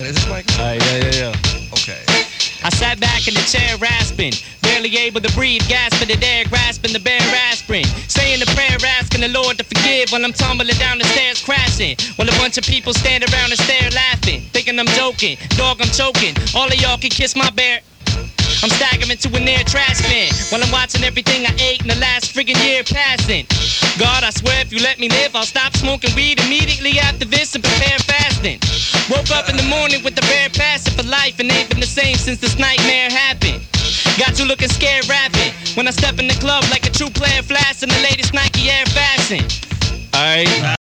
Is this mic? Yeah. Okay. I sat back in the chair rasping, barely able to breathe, gasping the air, grasping the bare aspirin, saying the prayer, asking the Lord to forgive while I'm tumbling down the stairs crashing, while a bunch of people stand around and stare laughing, thinking I'm joking, dog I'm choking, all of y'all can kiss my bare. I'm staggering to a near trash bin while I'm watching everything I ate in the last friggin' year passing. God, I swear if you let me live, I'll stop smoking weed immediately after this and prepare fasting. Woke up in the morning with the bare passion for life and ain't been the same since this nightmare happened. Got you looking scared rapping when I step in the club like a true player flash in the latest Nike Air fashion. Alright.